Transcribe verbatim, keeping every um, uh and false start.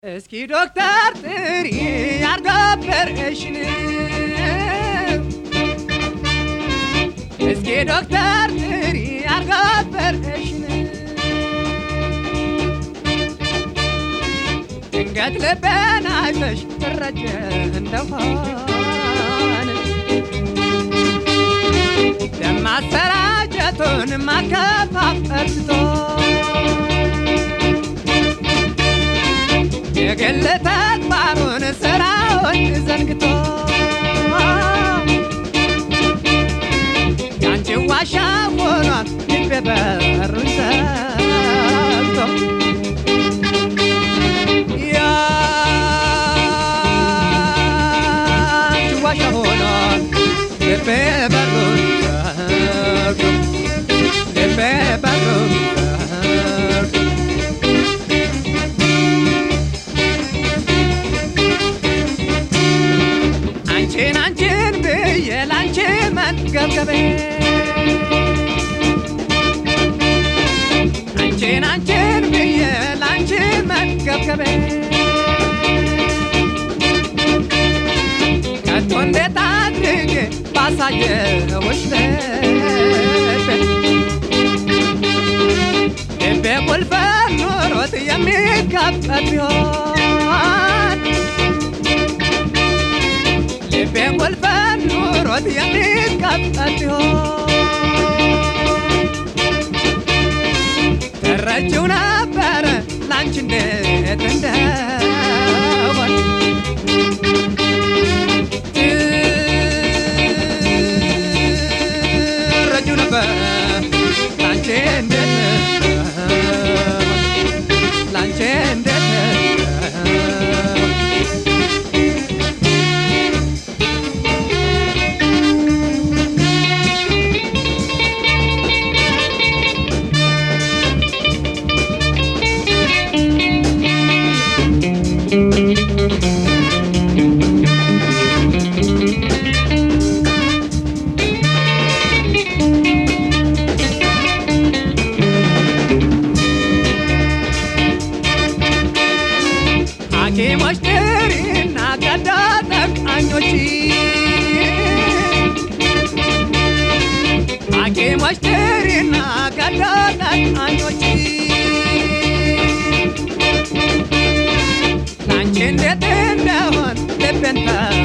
እስኪ ዶክተር ጥሪ ያርጋበርሽን እስኪ ዶክተር ጥሪ ያርጋበርሽን እንገት ልቤን አይተሽ ትረጀ እንደሆን ደማሰራጨቱን ማከፋፈርቶ የግል ተግባሩን ስራውን ዘንግቶ ያንቺ ዋሻ ሆኗል ልቤ በሩን ዘግቶ ያንቺ ዋሻ ሆኗል ልቤ በሩን ዘግቶ ልቤ በሩን ዘግቶ አንቺን አንቺን ብዬ ላንቺ መንገብገቤ አንቺን አንቺን ብዬ ላንቺ መንገብገቤ ከቶ እንዴት አድርጌ ባሳየውሽ ልቤ ልቤ ቁልፍ ኑሮት የሚከፈት ቢሆን ልቤ ቁልፍ ኑሮት የሚከፈት ቢሆን ተረጂው ነበረ ላንቺ እንዴት እንደሆን ተረጂው ነበረ ላንቺ እንዴት ላንቺ እንዴት ሐኪሞች ጥሪና ቀዶ ጠቃኞች ሐኪሞች ጥሪና ቀዶ ጠቃኞች ላንቺ እንዴት እንደሆን ልቤን